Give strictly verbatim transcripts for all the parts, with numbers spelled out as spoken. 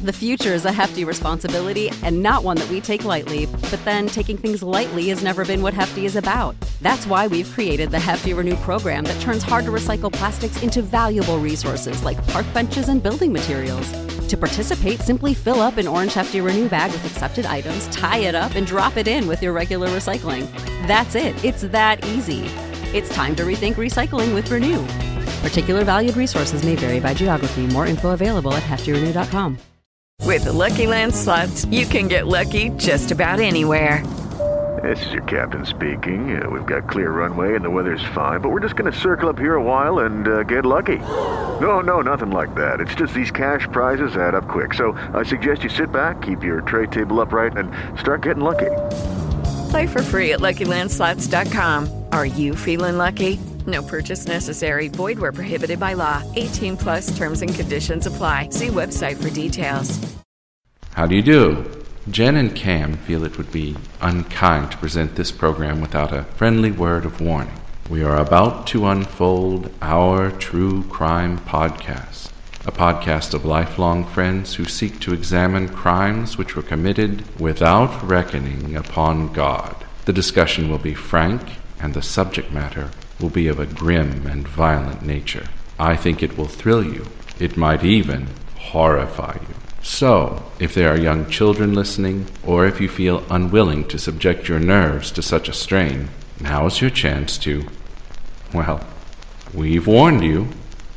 The future is a hefty responsibility and not one that we take lightly, but then taking things lightly has never been what Hefty is about. That's why we've created the Hefty Renew program that turns hard-to-recycle plastics into valuable resources like park benches and building materials. To participate, simply fill up an orange Hefty Renew bag with accepted items, tie it up, and drop it in with your regular recycling. That's it. It's that easy. It's time to rethink recycling with Renew. Particular valued resources may vary by geography. More info available at hefty renew dot com. With the Lucky Land Slots, you can get lucky just about anywhere. This is your captain speaking. Uh, we've got clear runway and the weather's fine, but we're just going to circle up here a while and uh, get lucky. No, no, nothing like that. It's just these cash prizes add up quick. So I suggest you sit back, keep your tray table upright, and start getting lucky. Play for free at lucky land slots dot com. Are you feeling lucky? No purchase necessary. Void where prohibited by law. eighteen plus terms and conditions apply. See website for details. How do you do? Jen and Cam feel it would be unkind to present this program without a friendly word of warning. We are about to unfold our true crime podcast, a podcast of lifelong friends who seek to examine crimes which were committed without reckoning upon God. The discussion will be frank, and the subject matter will be of a grim and violent nature. I think it will thrill you. It might even horrify you. So, if there are young children listening, or if you feel unwilling to subject your nerves to such a strain, now is your chance to, well, we've warned you.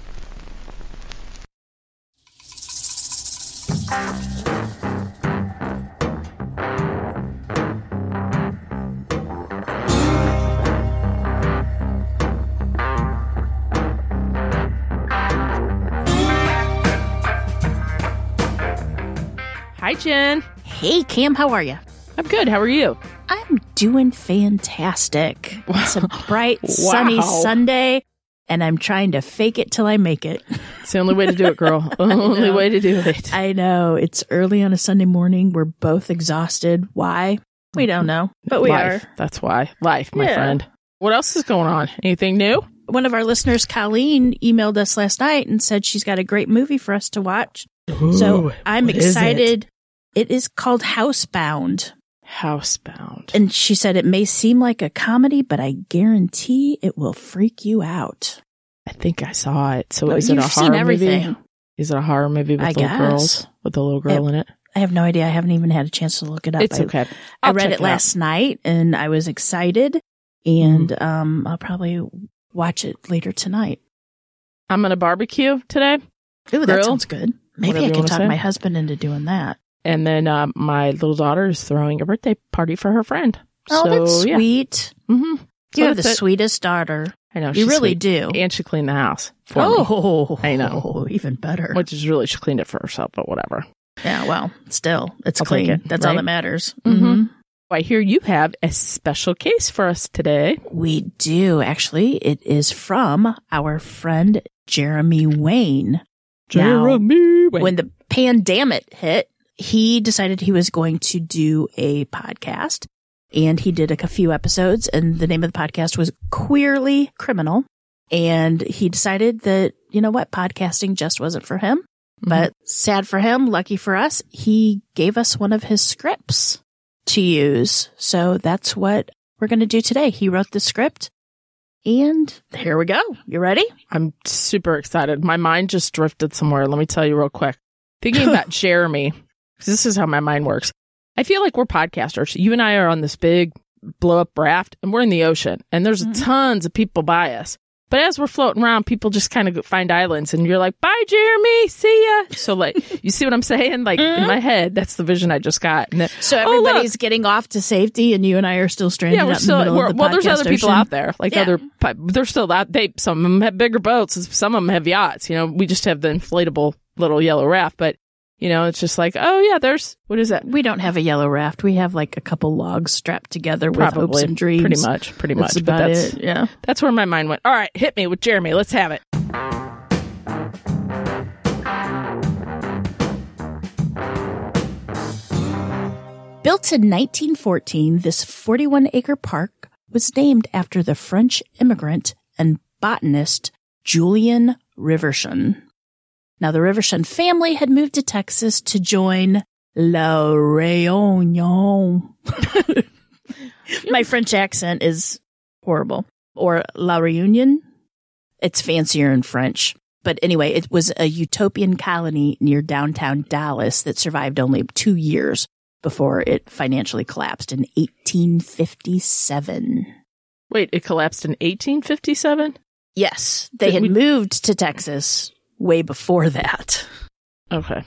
Hi, Jen. Hey, Cam, how are you? I'm good. How are you? I'm doing fantastic. Wow. It's a bright, Wow. sunny Sunday, and I'm trying to fake it till I make it. It's the only way to do it, girl. Only way to do it. I know. It's early on a Sunday morning. We're both exhausted. Why? We don't know, but we Life. are. That's why. Life, my Yeah. friend. What else is going on? Anything new? One of our listeners, Colleen, emailed us last night and said she's got a great movie for us to watch. Ooh, so I'm what is excited. It is called Housebound. Housebound. And she said it may seem like a comedy, but I guarantee it will freak you out. I think I saw it. So Well, is it a you've horror seen everything. movie? Is it a horror movie with I little guess. girls? With a little girl It- in it? I have no idea. I haven't even had a chance to look it up. It's I, okay. I I'll read check it last night and I was excited, and Mm-hmm. um, I'll probably watch it later tonight. I'm going to barbecue today. Ooh, that Grill? sounds good. Maybe Whatever I you can wanna talk say. my husband into doing that. And then uh, my little daughter is throwing a birthday party for her friend. Oh, so, that's yeah. sweet. Mm-hmm. You have the that's it. sweetest daughter. I know. You she's really sweet. do. And she cleaned the house for me. Oh, I know. Even better. Which is really, she cleaned it for herself, but whatever. Yeah, well, still, it's I'll take clean. it, That's all right? that matters. Mm-hmm. Mm-hmm. I hear you have a special case for us today. We do, actually. It is from our friend Jeremy Wayne. Jeremy Now, when the pandemic hit, he decided he was going to do a podcast, and he did a few episodes, and the name of the podcast was Queerly Criminal. And he decided that, you know what, podcasting just wasn't for him. Mm-hmm. But sad for him, lucky for us, he gave us one of his scripts to use. So that's what we're going to do today. He wrote the script, and here we go. You ready? I'm super excited. My mind just drifted somewhere. Let me tell you real quick. Thinking about Jeremy, because this is how my mind works. I feel like we're podcasters. You and I are on this big blow up raft, and we're in the ocean, and there's Mm-hmm. tons of people by us. But as we're floating around, people just kind of find islands, and you're like, bye, Jeremy, see ya. So, like, you see what I'm saying? Like, Mm-hmm. in my head, that's the vision I just got. And then, So oh, look. everybody's getting off to safety, and you and I are still stranded Yeah, we're out in still, the middle we're, of the well, there's podcast other people ocean. out there. Like, Yeah. other, they're still out. They, some of them have bigger boats, some of them have yachts. You know, we just have the inflatable little yellow raft. But, you know, it's just like, oh, yeah, there's, what is that? We don't have a yellow raft. We have like a couple logs strapped together with Probably. hopes and dreams. Pretty much, pretty That's much. But about that's, it. Yeah. that's where my mind went. All right, hit me with Jeremy. Let's have it. Built in nineteen fourteen, this forty-one acre park was named after the French immigrant and botanist Julien Riverchon. Now, the Riverson family had moved to Texas to join La Réunion. My French accent is horrible. Or La Réunion. It's fancier in French. But anyway, it was a utopian colony near downtown Dallas that survived only two years before it financially collapsed in eighteen fifty-seven. Wait, it collapsed in eighteen fifty-seven? Yes. They Did had we- moved to Texas way before that. Okay.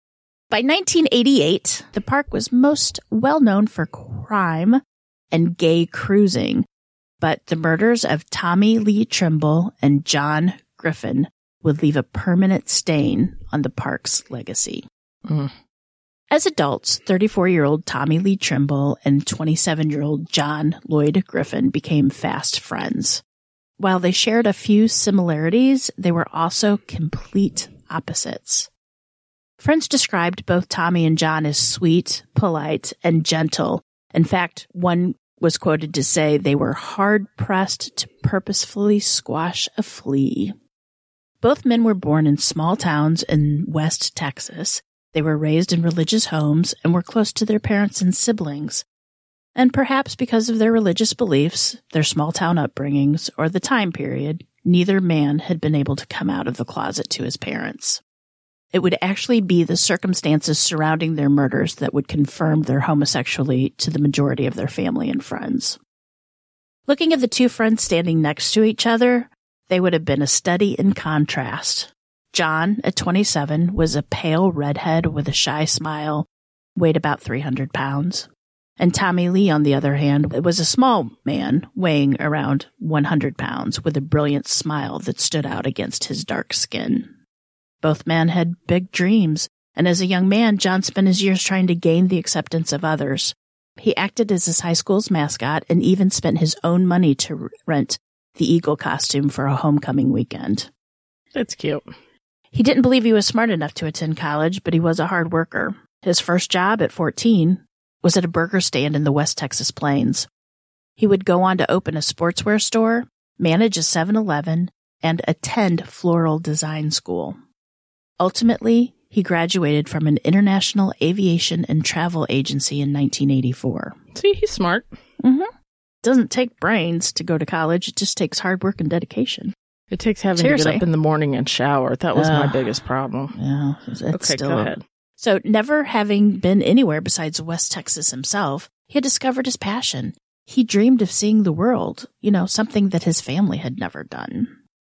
By nineteen eighty-eight, the park was most well known for crime and gay cruising, but the murders of Tommy Lee Trimble and John Griffin would leave a permanent stain on the park's legacy. Mm. As adults, thirty-four-year-old Tommy Lee Trimble and twenty-seven-year-old John Lloyd Griffin became fast friends. While they shared a few similarities, they were also complete opposites. Friends described both Tommy and John as sweet, polite, and gentle. In fact, one was quoted to say they were hard-pressed to purposefully squash a flea. Both men were born in small towns in West Texas. They were raised in religious homes and were close to their parents and siblings. And perhaps because of their religious beliefs, their small-town upbringings, or the time period, neither man had been able to come out of the closet to his parents. It would actually be the circumstances surrounding their murders that would confirm their homosexuality to the majority of their family and friends. Looking at the two friends standing next to each other, they would have been a study in contrast. John, at twenty-seven, was a pale redhead with a shy smile, weighed about three hundred pounds. And Tommy Lee, on the other hand, was a small man, weighing around one hundred pounds, with a brilliant smile that stood out against his dark skin. Both men had big dreams, and as a young man, John spent his years trying to gain the acceptance of others. He acted as his high school's mascot and even spent his own money to rent the eagle costume for a homecoming weekend. That's cute. He didn't believe he was smart enough to attend college, but he was a hard worker. His first job at fourteen was at a burger stand in the West Texas Plains. He would go on to open a sportswear store, manage a seven eleven, and attend floral design school. Ultimately, he graduated from an international aviation and travel agency in nineteen eighty-four. See, he's smart. Mm-hmm. Doesn't take brains to go to college. It just takes hard work and dedication. It takes having Seriously. to get up in the morning and shower. That was my Ugh. biggest problem. Yeah, it's Okay, still go ahead. So, never having been anywhere besides West Texas himself, he had discovered his passion. He dreamed of seeing the world, you know, something that his family had never done.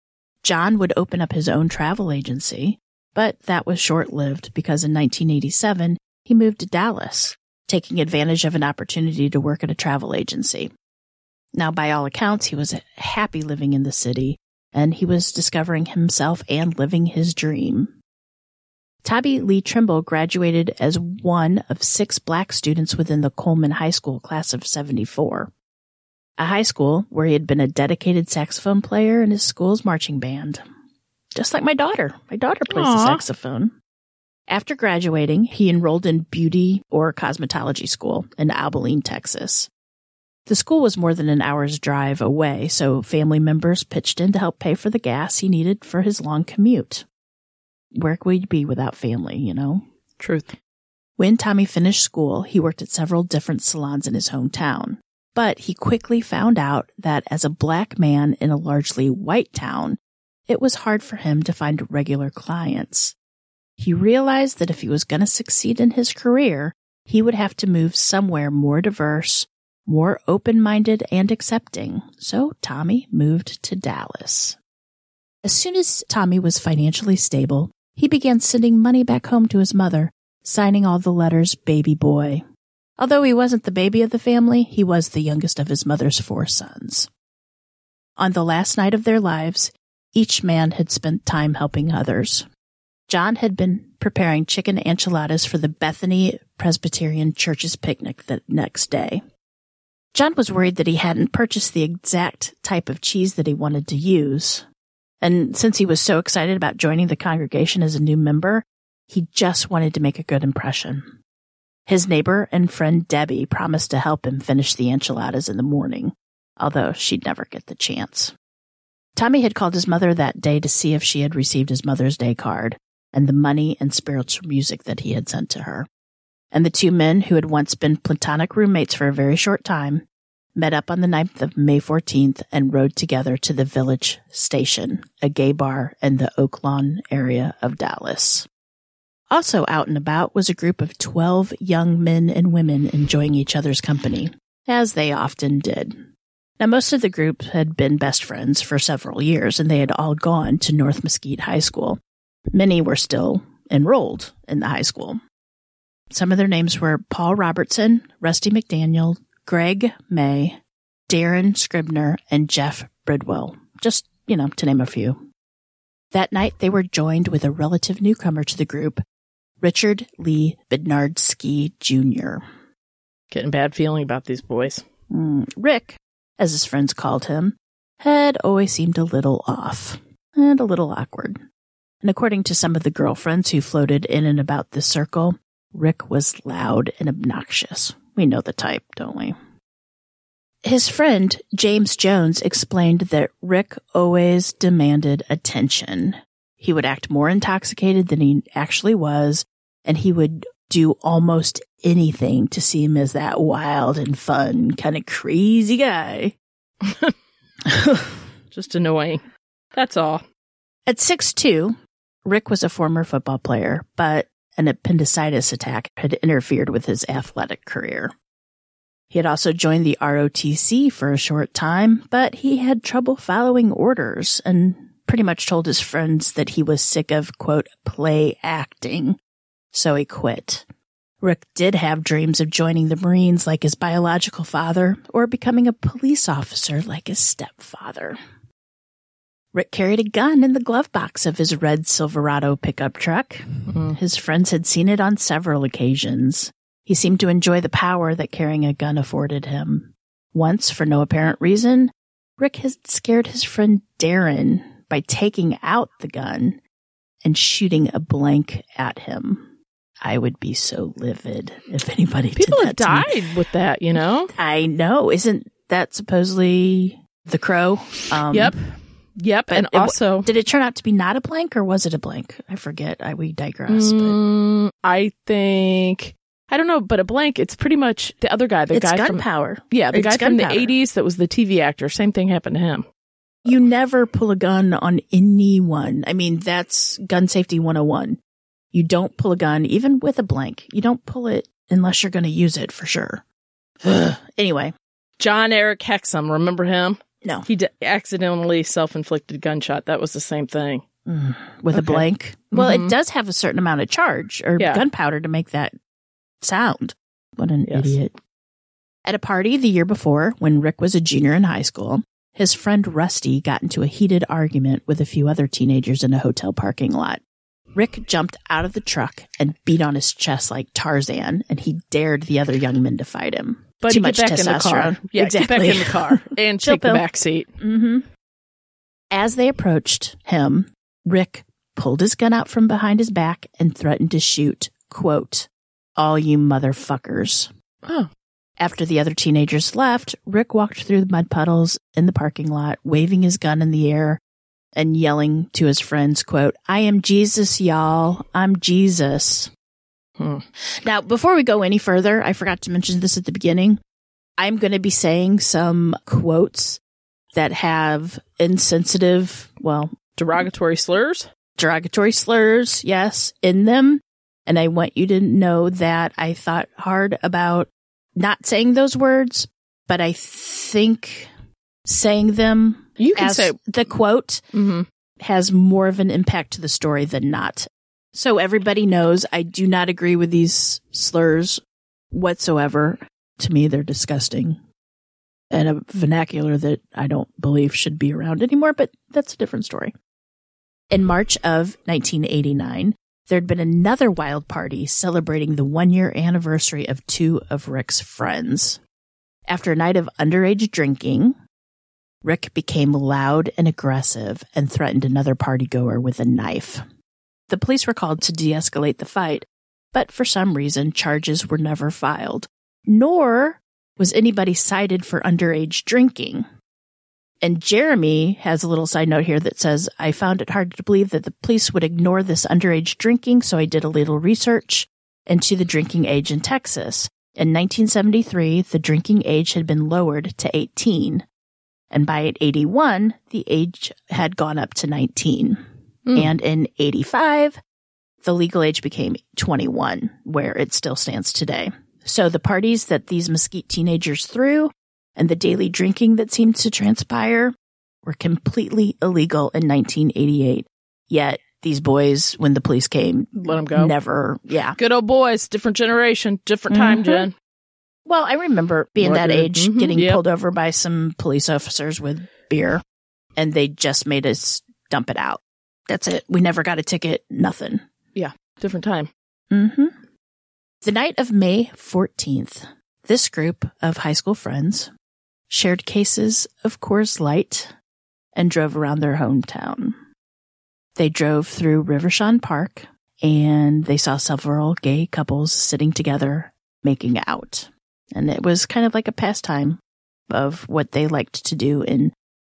John would open up his own travel agency, but that was short-lived because in nineteen eighty-seven, he moved to Dallas, taking advantage of an opportunity to work at a travel agency. Now, by all accounts, he was happy living in the city, and he was discovering himself and living his dream. Tommy Lee Trimble graduated as one of six black students within the Coleman High School class of seventy-four, a high school where he had been a dedicated saxophone player in his school's marching band. Just like my daughter. My daughter plays the Aw. saxophone. After graduating, he enrolled in beauty or cosmetology school in Abilene, Texas. The school was more than an hour's drive away, so family members pitched in to help pay for the gas he needed for his long commute. Where could we be without family, you know? Truth. When Tommy finished school, he worked at several different salons in his hometown. But he quickly found out that as a black man in a largely white town, it was hard for him to find regular clients. He realized that if he was going to succeed in his career, he would have to move somewhere more diverse, more open-minded and accepting. So Tommy moved to Dallas. As soon as Tommy was financially stable, he began sending money back home to his mother, signing all the letters baby boy. Although he wasn't the baby of the family, he was the youngest of his mother's four sons. On the last night of their lives, each man had spent time helping others. John had been preparing chicken enchiladas for the Bethany Presbyterian Church's picnic the next day. John was worried that he hadn't purchased the exact type of cheese that he wanted to use. And since he was so excited about joining the congregation as a new member, he just wanted to make a good impression. His neighbor and friend Debbie promised to help him finish the enchiladas in the morning, although she'd never get the chance. Tommy had called his mother that day to see if she had received his Mother's Day card. and the money and spiritual music that he had sent to her. And the two men, who had once been platonic roommates for a very short time, met up on the night of May fourteenth and rode together to the Village Station, a gay bar in the Oak Lawn area of Dallas. Also out and about was a group of twelve young men and women enjoying each other's company, as they often did. Now, most of the group had been best friends for several years, and they had all gone to North Mesquite High School. Many were still enrolled in the high school. Some of their names were Paul Robertson, Rusty McDaniel, Greg May, Darren Scribner, and Jeff Bridwell, just, you know, to name a few. That night, they were joined with a relative newcomer to the group, Richard Lee Bednarski Junior Getting a bad feeling about these boys. Mm, Rick, as his friends called him, had always seemed a little off and a little awkward. And according to some of the girlfriends who floated in and about this circle, Rick was loud and obnoxious. We know the type, don't we? His friend, James Jones, explained that Rick always demanded attention. He would act more intoxicated than he actually was, and he would do almost anything to seem as that wild and fun, kind of crazy guy. Just annoying. That's all. At six foot two, Rick was a former football player, but an appendicitis attack had interfered with his athletic career. He had also joined the R O T C for a short time, but he had trouble following orders and pretty much told his friends that he was sick of, quote, play acting, so he quit. Rick did have dreams of joining the Marines like his biological father or becoming a police officer like his stepfather. Rick carried a gun in the glove box of his red Silverado pickup truck. Mm-hmm. His friends had seen it on several occasions. He seemed to enjoy the power that carrying a gun afforded him. Once, for no apparent reason, Rick had scared his friend Darren by taking out the gun and shooting a blank at him. I would be so livid if anybody People did that have to me. died with that, you know? I know. Isn't that supposedly The Crow? Um, yep. Yep. And it, also... Did it turn out to be not a blank, or was it a blank? I forget. I We digress. Mm, but. I think... I don't know, but a blank, it's pretty much the other guy. The it's guy gunpowder. from Yeah, the it's guy from the gunpowder. eighties that was the T V actor. Same thing happened to him. You never pull a gun on anyone. I mean, that's gun safety one oh one. You don't pull a gun, even with a blank. You don't pull it unless you're going to use it for sure. Anyway. John Eric Hexum, remember him? No. He d- accidentally self-inflicted gunshot. That was the same thing. Mm, with okay. a blank? Well, mm-hmm. it does have a certain amount of charge or yeah. gunpowder to make that sound. What an yes. idiot. At a party the year before, when Rick was a junior in high school, his friend Rusty got into a heated argument with a few other teenagers in a hotel parking lot. Rick jumped out of the truck and beat on his chest like Tarzan, and he dared the other young men to fight him. But Too get much back in the car. testosterone. Yeah, exactly. get back in the car and take the back seat. Mm-hmm. As they approached him, Rick pulled his gun out from behind his back and threatened to shoot, quote, all you motherfuckers. Oh. After the other teenagers left, Rick walked through the mud puddles in the parking lot, waving his gun in the air and yelling to his friends, quote, I am Jesus, y'all. I'm Jesus. Hmm. Now, before we go any further, I forgot to mention this at the beginning. I'm going to be saying some quotes that have insensitive, well, derogatory slurs? Derogatory slurs, yes, in them. And I want you to know that I thought hard about not saying those words, but I think saying them you can as say the quote mm-hmm. has more of an impact to the story than not. So everybody knows I do not agree with these slurs whatsoever. To me, they're disgusting and a vernacular that I don't believe should be around anymore, but that's a different story. In March of nineteen eighty-nine, there had been another wild party celebrating the one-year anniversary of two of Rick's friends. After a night of underage drinking, Rick became loud and aggressive and threatened another partygoer with a knife. The police were called to de-escalate the fight, but for some reason, charges were never filed, nor was anybody cited for underage drinking. And Jeremy has a little side note here that says, I found it hard to believe that the police would ignore this underage drinking, so I did a little research into the drinking age in Texas. In nineteen seventy-three, the drinking age had been lowered to eighteen. And by eighty-one, the age had gone up to nineteen. Mm. And in eighty-five, the legal age became twenty-one, where it still stands today. So the parties that these Mesquite teenagers threw and the daily drinking that seemed to transpire were completely illegal in nineteen eighty-eight. Yet these boys, when the police came, let them go. Never, yeah. Good old boys, different generation, different time, mm-hmm. Jen. Well, I remember being More that good. age, Mm-hmm. getting yep. pulled over by some police officers with beer, and they just made us dump it out. That's it. We never got a ticket, nothing. Yeah, different time. Mm-hmm. The night of May fourteenth, this group of high school friends shared cases of Coors Light and drove around their hometown. They drove through Rivershawn Park, and they saw several gay couples sitting together making out. And it was kind of like a pastime of what they liked to do in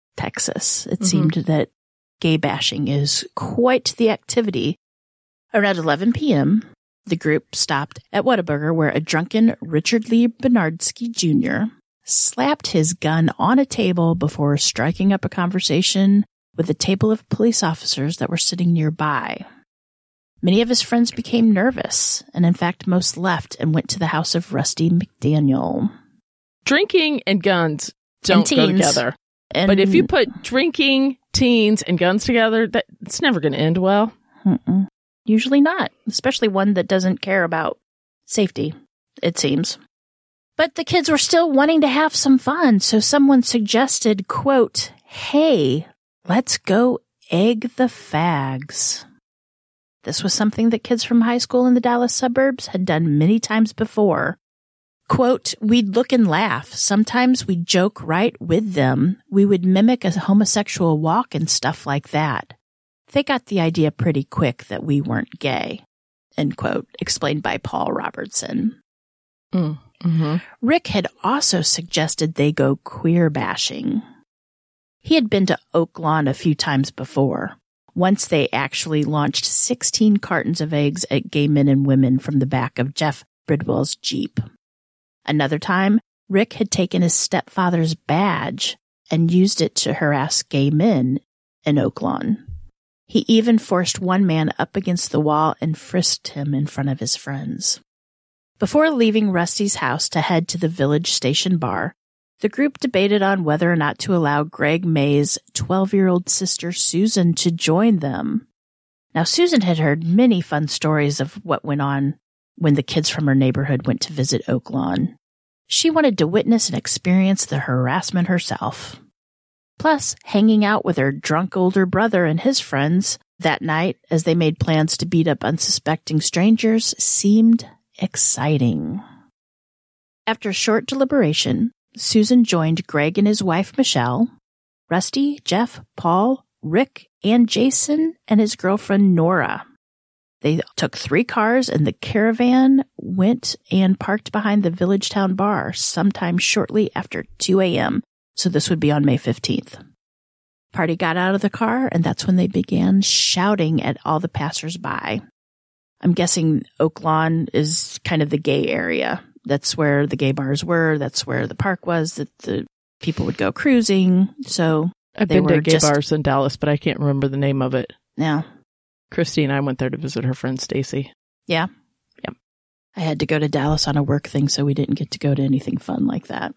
Texas. It mm-hmm. seemed that gay bashing is quite the activity. Around eleven p.m., the group stopped at Whataburger, where a drunken Richard Lee Bernardsky Junior slapped his gun on a table before striking up a conversation with a table of police officers that were sitting nearby. Many of his friends became nervous, and in fact, most left and went to the house of Rusty McDaniel. Drinking and guns don't go together. And but if you put drinking, teens, and guns together, that it's never going to end well. Mm-mm. Usually not, especially one that doesn't care about safety, it seems. But the kids were still wanting to have some fun, so someone suggested, quote, hey, let's go egg the fags. This was something that kids from high school in the Dallas suburbs had done many times before. Quote, we'd look and laugh. Sometimes we'd joke right with them. We would mimic a homosexual walk and stuff like that. They got the idea pretty quick that we weren't gay, end quote, explained by Paul Robertson. Mm, mm-hmm. Rick had also suggested they go queer bashing. He had been to Oak Lawn a few times before. Once they actually launched sixteen cartons of eggs at gay men and women from the back of Jeff Bridwell's Jeep. Another time, Rick had taken his stepfather's badge and used it to harass gay men in Oak Lawn. He even forced one man up against the wall and frisked him in front of his friends. Before leaving Rusty's house to head to the village station bar, the group debated on whether or not to allow Greg May's twelve-year-old sister Susan to join them. Now, Susan had heard many fun stories of what went on when the kids from her neighborhood went to visit Oak Lawn. She wanted to witness and experience the harassment herself. Plus, hanging out with her drunk older brother and his friends that night as they made plans to beat up unsuspecting strangers seemed exciting. After a short deliberation, Susan joined Greg and his wife, Michelle, Rusty, Jeff, Paul, Rick, and Jason, and his girlfriend, Nora. They took three cars, and the caravan went and parked behind the Village Town Bar sometime shortly after two a.m., so this would be on May fifteenth. Party got out of the car, and that's when they began shouting at all the passersby. I'm guessing Oak Lawn is kind of the gay area. That's where the gay bars were. That's where the park was, that the people would go cruising. So I've they been were to gay just, bars in Dallas, but I can't remember the name of it. Yeah. Christy and I went there to visit her friend Stacy. Yeah. Yeah. I had to go to Dallas on a work thing, so we didn't get to go to anything fun like that.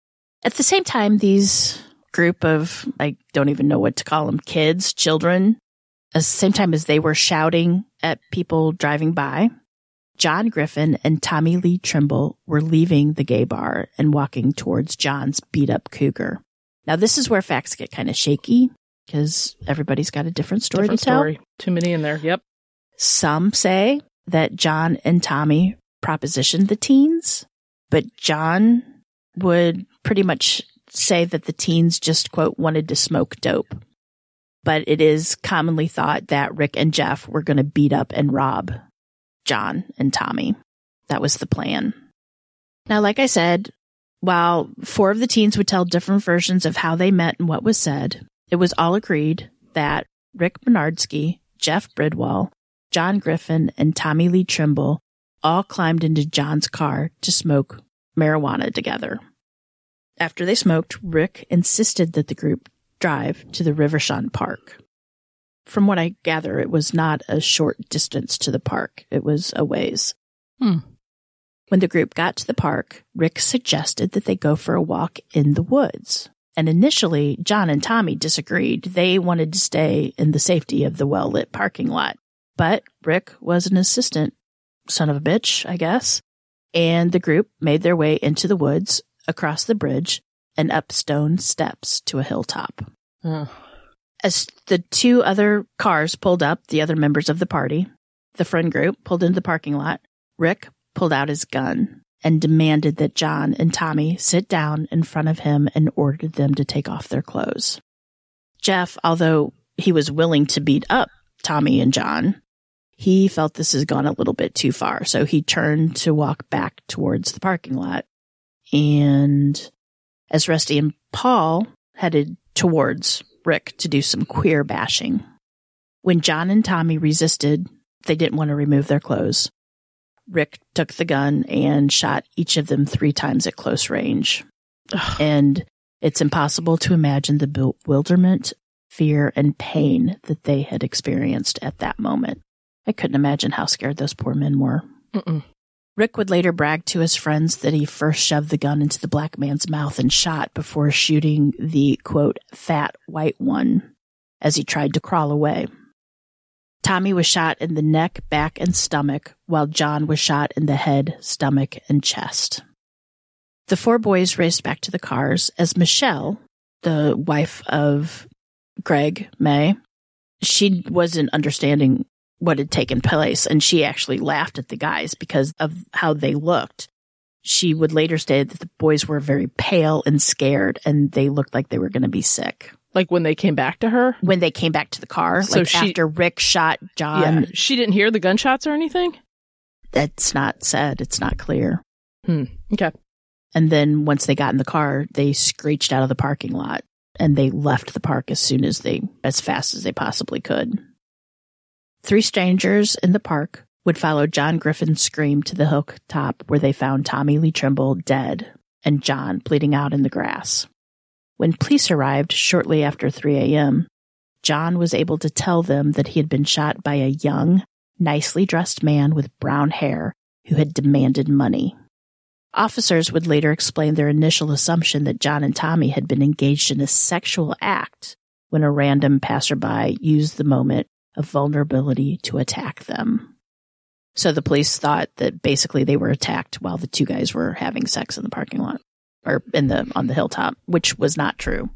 At the same time, these group of, I don't even know what to call them, kids, children, at the same time as they were shouting at people driving by, John Griffin and Tommy Lee Trimble were leaving the gay bar and walking towards John's beat-up Cougar. Now, this is where facts get kind of shaky, because everybody's got a different story different to tell. Story. Too many in there, yep. Some say that John and Tommy propositioned the teens, but John would pretty much say that the teens just, quote, wanted to smoke dope. But it is commonly thought that Rick and Jeff were going to beat up and rob John and Tommy. That was the plan. Now, like I said, While four of the teens would tell different versions of how they met and what was said, it was all agreed that Rick Bernardsky, Jeff Bridwell, John Griffin, and Tommy Lee Trimble all climbed into John's car to smoke marijuana together. After they smoked, Rick insisted that the group drive to the Rivershon Park. From what I gather, it was not a short distance to the park. It was a ways. Hmm. When the group got to the park, Rick suggested that they go for a walk in the woods. And initially, John and Tommy disagreed. They wanted to stay in the safety of the well-lit parking lot. But Rick was an assistant son of a bitch, I guess. And the group made their way into the woods, across the bridge, and up stone steps to a hilltop. Oh. As the two other cars pulled up, the other members of the party, the friend group pulled into the parking lot, Rick pulled out his gun and demanded that John and Tommy sit down in front of him and ordered them to take off their clothes. Jeff, although he was willing to beat up Tommy and John, he felt this has gone a little bit too far, so he turned to walk back towards the parking lot. And as Rusty and Paul headed towards Rick to do some queer bashing, when John and Tommy resisted, they didn't want to remove their clothes. Rick took the gun and shot each of them three times at close range. Ugh. And it's impossible to imagine the bewilderment, fear, and pain that they had experienced at that moment. I couldn't imagine how scared those poor men were. Mm-mm. Rick would later brag to his friends that he first shoved the gun into the black man's mouth and shot before shooting the, quote, fat white one as he tried to crawl away. Tommy was shot in the neck, back, and stomach, while John was shot in the head, stomach, and chest. The four boys raced back to the cars as Michelle, the wife of Greg May, she wasn't understanding what had taken place, and she actually laughed at the guys because of how they looked. She would later state that the boys were very pale and scared, and they looked like they were going to be sick. Like when they came back to her? When they came back to the car, so like she, after Rick shot John. Yeah, she didn't hear the gunshots or anything? That's not said. It's not clear. Hmm. Okay. And then once they got in the car, they screeched out of the parking lot, and they left the park as soon as they, as fast as they possibly could. Three strangers in the park would follow John Griffin's scream to the hilltop where they found Tommy Lee Trimble dead and John bleeding out in the grass. When police arrived shortly after three a.m., John was able to tell them that he had been shot by a young, nicely dressed man with brown hair who had demanded money. Officers would later explain their initial assumption that John and Tommy had been engaged in a sexual act when a random passerby used the moment of vulnerability to attack them. So the police thought that basically they were attacked while the two guys were having sex in the parking lot or in the on the hilltop, which was not true.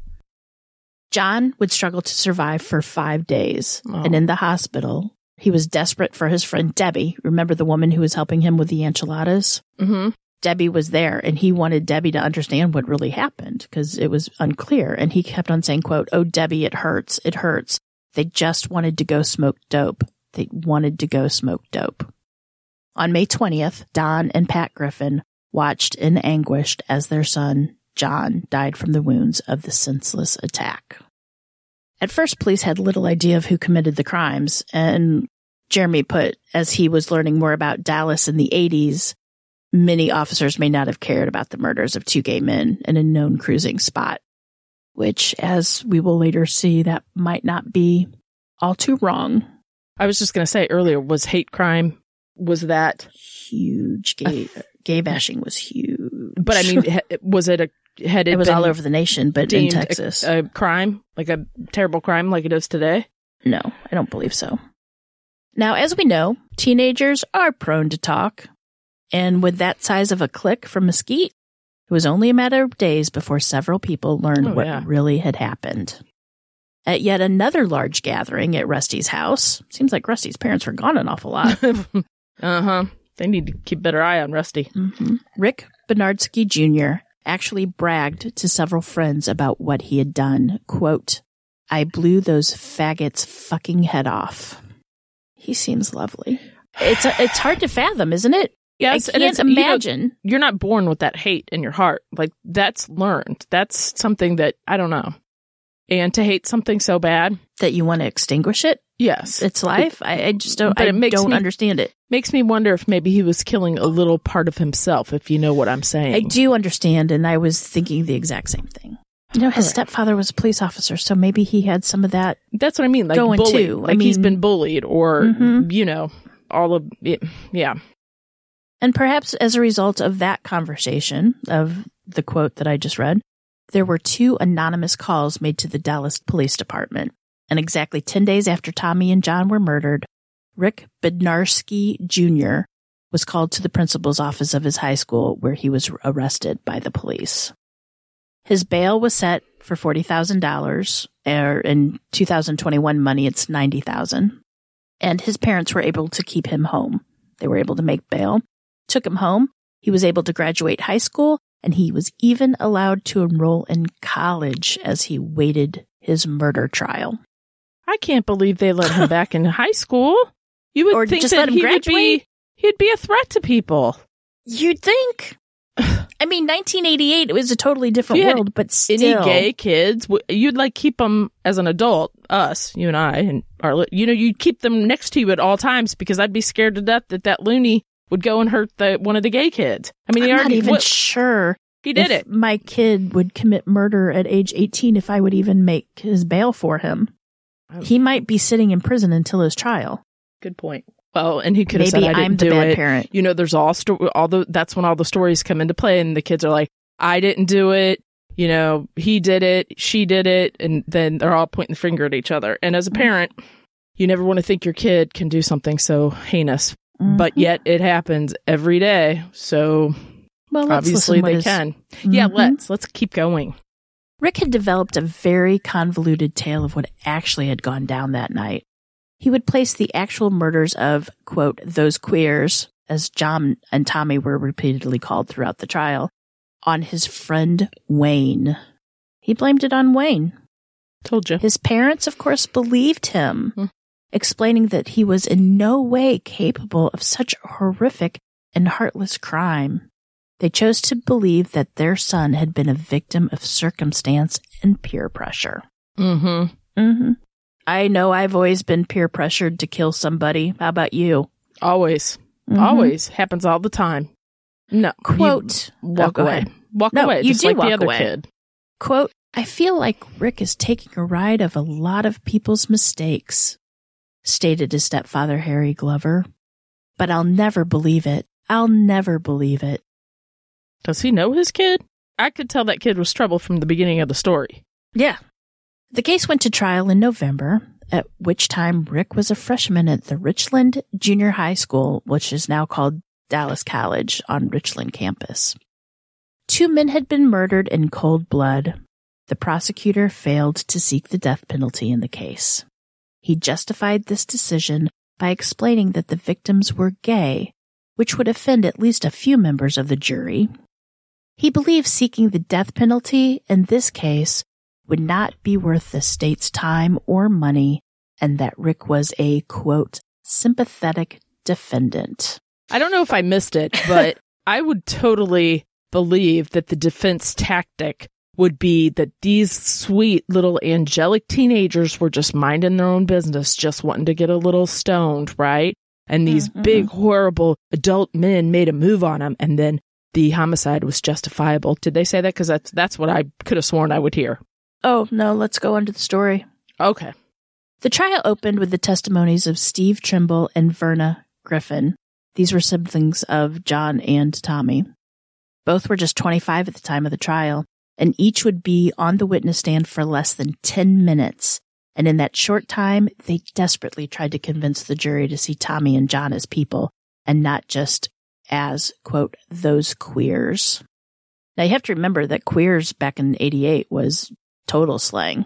John would struggle to survive for five days, oh. and in the hospital, he was desperate for his friend Debbie. Remember the woman who was helping him with the enchiladas? Mm-hmm. Debbie was there, and he wanted Debbie to understand what really happened because it was unclear. And he kept on saying, quote, "Oh, Debbie, it hurts. It hurts. They just wanted to go smoke dope. They wanted to go smoke dope." On May twentieth, Don and Pat Griffin watched in anguish as their son, John, died from the wounds of the senseless attack. At first, police had little idea of who committed the crimes, and Jeremy put, as he was learning more about Dallas in the eighties, many officers may not have cared about the murders of two gay men in a known cruising spot. Which, as we will later see, that might not be all too wrong. I was just going to say earlier, was hate crime, was that... Huge. Gay, th- gay bashing was huge. But I mean, was it a... Had it, it was been all over the nation, but in Texas. A, a crime? Like a terrible crime like it is today? No, I don't believe so. Now, as we know, teenagers are prone to talk. And with that size of a clique from Mesquite, it was only a matter of days before several people learned oh, what yeah. really had happened. At yet another large gathering at Rusty's house, seems like Rusty's parents were gone an awful lot. uh-huh. They need to keep a better eye on Rusty. Mm-hmm. Rick Bernardsky Junior actually bragged to several friends about what he had done. Quote, "I blew those faggots' fucking head off." He seems lovely. It's a, it's hard to fathom, isn't it? Yes, I and can't it's, you know, imagine. you're not born with that hate in your heart. Like, that's learned. That's something that, I don't know. And to hate something so bad. That you want to extinguish it? Yes. It's life? It, I, I just don't, but I it makes don't me, understand it. Makes me wonder if maybe he was killing a little part of himself, if you know what I'm saying. I do understand, and I was thinking the exact same thing. You know, his right. stepfather was a police officer, so maybe he had some of that. That's what I mean. Like, going bullied. too. I Like, he's mean- been bullied or, Mhm. you know, all of it. Yeah. And perhaps as a result of that conversation, of the quote that I just read, there were two anonymous calls made to the Dallas Police Department. And exactly ten days after Tommy and John were murdered, Rick Bednarski Junior was called to the principal's office of his high school, where he was arrested by the police. His bail was set for forty thousand dollars, or in two thousand twenty-one money, it's ninety thousand dollars. And his parents were able to keep him home. They were able to make bail, took him home. He was able to graduate high school, and he was even allowed to enroll in college as he waited his murder trial. I can't believe they let him back in high school. You would Or think just that let him he would graduate? be, he'd be a threat to people. You'd think. I mean, nineteen eighty-eight, it was a totally different If you had world, but still. Any gay kids, w- you'd like keep them as an adult, us, you and I, and our, li- you know, you'd keep them next to you at all times because I'd be scared to death that that loony would go and hurt the one of the gay kids. I mean, he I'm not already even what, sure he did if it. my kid would commit murder at age eighteen if I would even make his bail for him. Oh. He might be sitting in prison until his trial. Good point. Well, and he could have Maybe said, I didn't I'm the do bad it. parent. You know, there's all sto- all the that's when all the stories come into play, and the kids are like, I didn't do it. You know, he did it, she did it, and then they're all pointing the finger at each other. And as a parent, you never want to think your kid can do something so heinous, Mm-hmm. but yet it happens every day. So Well, let's obviously listen what they his- can. Yeah, Mhm. let's let's keep going. Rick had developed a very convoluted tale of what actually had gone down that night. He would place the actual murders of, quote, those queers, as John and Tommy were repeatedly called throughout the trial, on his friend Wayne. He blamed it on Wayne. Told you. His parents, of course, believed him, Hmm. explaining that he was in no way capable of such horrific and heartless crime. They chose to believe that their son had been a victim of circumstance and peer pressure. Mm-hmm. Mm-hmm. I know I've always been peer pressured to kill somebody. How about you? Always. Mhm. Always. Happens all the time. No. you Quote. walk Oh, go away. ahead. Walk No, away. you Just do like walk the other away. kid. Quote, I feel like Rick is taking a ride of a lot of people's mistakes, stated his stepfather, Harry Glover. But I'll never believe it. I'll never believe it. Does he know his kid? I could tell that kid was trouble from the beginning of the story. Yeah. The case went to trial in November, at which time Rick was a freshman at the Richland Junior High School, which is now called Dallas College on Richland campus. Two men had been murdered in cold blood. The prosecutor failed to seek the death penalty in the case. He justified this decision by explaining that the victims were gay, which would offend at least a few members of the jury. He believed seeking the death penalty in this case would not be worth the state's time or money, and that Rick was a, quote, sympathetic defendant. I don't know if I missed it, but I would totally believe that the defense tactic would be that these sweet little angelic teenagers were just minding their own business, just wanting to get a little stoned, right? And these Mm-hmm. big, horrible adult men made a move on them, and then the homicide was justifiable. Did they say that? Because that's, that's what I could have sworn I would hear. Oh, no, let's go on to the story. Okay. The trial opened with the testimonies of Steve Trimble and Verna Griffin. These were siblings of John and Tommy. Both were just twenty-five at the time of the trial, and each would be on the witness stand for less than ten minutes. And in that short time, they desperately tried to convince the jury to see Tommy and John as people and not just as, quote, those queers. Now, you have to remember that queers back in eighty-eight was total slang.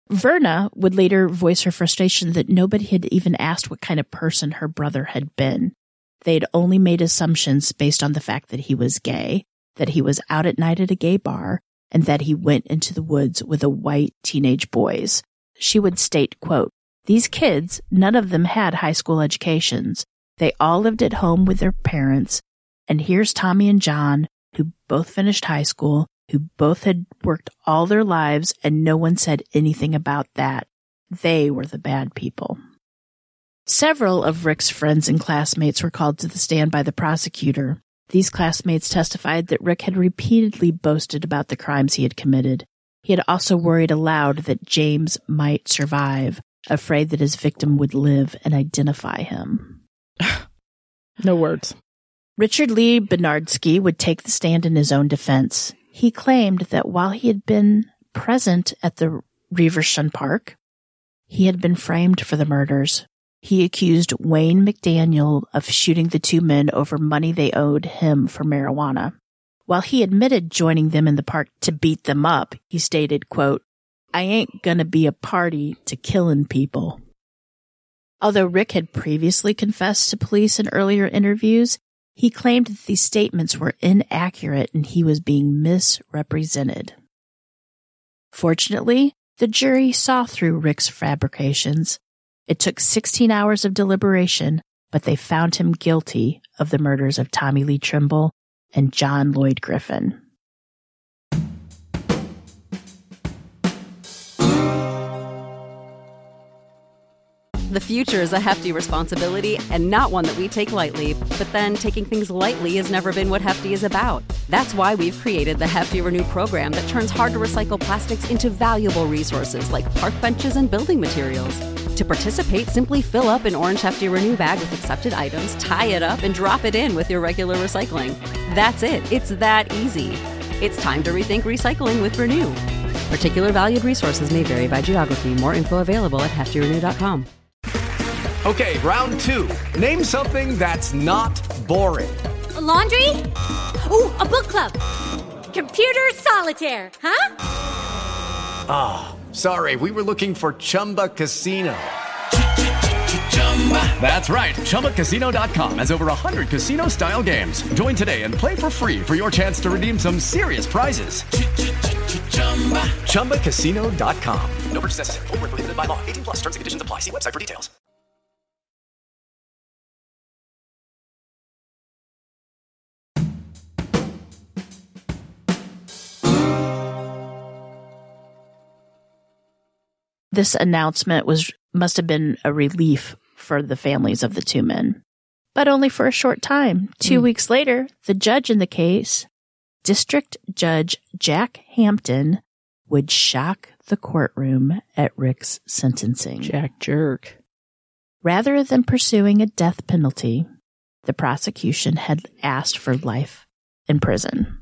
Verna would later voice her frustration that nobody had even asked what kind of person her brother had been. They'd only made assumptions based on the fact that he was gay, that he was out at night at a gay bar, and that he went into the woods with a white teenage boys. She would state, quote, these kids, none of them had high school educations. They all lived at home with their parents. And here's Tommy and John, who both finished high school, who both had worked all their lives, and no one said anything about that. They were the bad people. Several of Rick's friends and classmates were called to the stand by the prosecutor. These classmates testified that Rick had repeatedly boasted about the crimes he had committed. He had also worried aloud that James might survive, afraid that his victim would live and identify him. No words. Richard Lee Bernardsky would take the stand in his own defense. He claimed that while he had been present at the Revershun Park, he had been framed for the murders. He accused Wayne McDaniel of shooting the two men over money they owed him for marijuana. While he admitted joining them in the park to beat them up, he stated, quote, "I ain't gonna be a party to killing people." Although Rick had previously confessed to police in earlier interviews, he claimed that these statements were inaccurate and he was being misrepresented. Fortunately, the jury saw through Rick's fabrications. It took sixteen hours of deliberation, but they found him guilty of the murders of Tommy Lee Trimble and John Lloyd Griffin. The future is a hefty responsibility and not one that we take lightly, but then taking things lightly has never been what Hefty is about. That's why we've created the Hefty Renew program that turns hard-to-recycle plastics into valuable resources like park benches and building materials. To participate, simply fill up an orange Hefty Renew bag with accepted items, tie it up, and drop it in with your regular recycling. That's it. It's that easy. It's time to rethink recycling with Renew. Particular valued resources may vary by geography. More info available at hefty renew dot com. Okay, round two. Name something that's not boring. A laundry? Ooh, a book club. Computer solitaire, huh? Ah, oh, sorry. We were looking for Chumba Casino. That's right. Chumba Casino dot com has over one hundred casino-style games. Join today and play for free for your chance to redeem some serious prizes. Chumba Casino dot com. No purchase necessary. Void where prohibited by law. eighteen plus terms and conditions apply. See website for details. This announcement was must have been a relief for the families of the two men, but only for a short time. Two mm. weeks later, the judge in the case, District Judge Jack Hampton, would shock the courtroom at Rick's sentencing. Jack Jerk. Rather than pursuing a death penalty, the prosecution had asked for life in prison.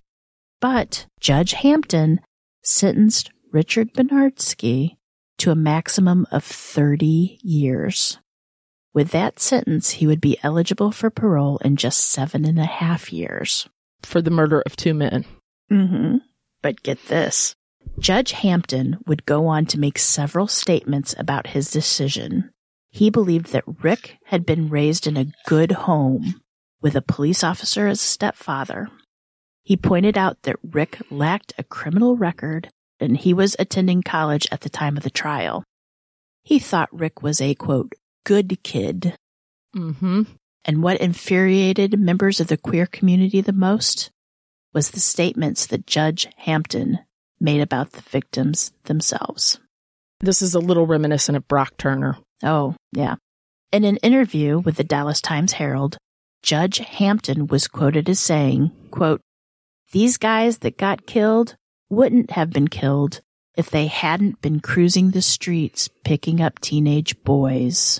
But Judge Hampton sentenced Richard Bernardsky to a maximum of thirty years. With that sentence, he would be eligible for parole in just seven and a half years. For the murder of two men. Mm-hmm. But get this. Judge Hampton would go on to make several statements about his decision. He believed that Rick had been raised in a good home with a police officer as a stepfather. He pointed out that Rick lacked a criminal record and he was attending college at the time of the trial. He thought Rick was a, quote, good kid. Mm-hmm. And what infuriated members of the queer community the most was the statements that Judge Hampton made about the victims themselves. This is a little reminiscent of Brock Turner. Oh, yeah. In an interview with the Dallas Times-Herald, Judge Hampton was quoted as saying, quote, "These guys that got killed wouldn't have been killed if they hadn't been cruising the streets picking up teenage boys.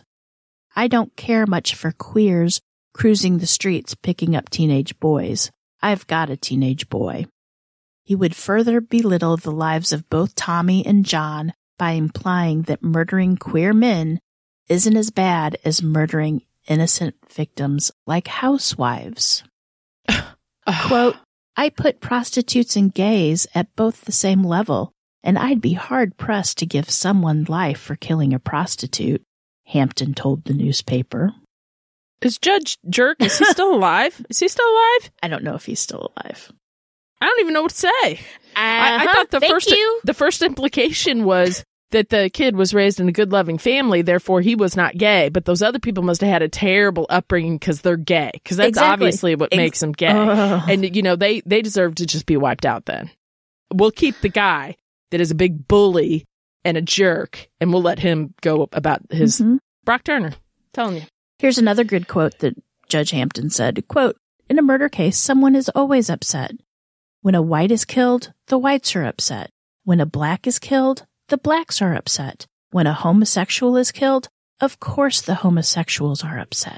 I don't care much for queers cruising the streets picking up teenage boys. I've got a teenage boy." He would further belittle the lives of both Tommy and John by implying that murdering queer men isn't as bad as murdering innocent victims like housewives. Quote, "I put prostitutes and gays at both the same level, and I'd be hard-pressed to give someone life for killing a prostitute," Hampton told the newspaper. Is Judge Jerk, is he still alive? Is he still alive? I don't know if he's still alive. I don't even know what to say. Uh-huh. I, I thought the Thank first you. the first implication was that the kid was raised in a good, loving family, therefore he was not gay. But those other people must have had a terrible upbringing because they're gay. Because that's Exactly. obviously what Ex- makes them gay. Ugh. And, you know, they, they deserve to just be wiped out then. We'll keep the guy that is a big bully and a jerk, and we'll let him go about his Mhm. Brock Turner. Telling you. Here's another good quote that Judge Hampton said, quote, "In a murder case, someone is always upset. When a white is killed, the whites are upset. When a black is killed, the blacks are upset. When a homosexual is killed, of course the homosexuals are upset."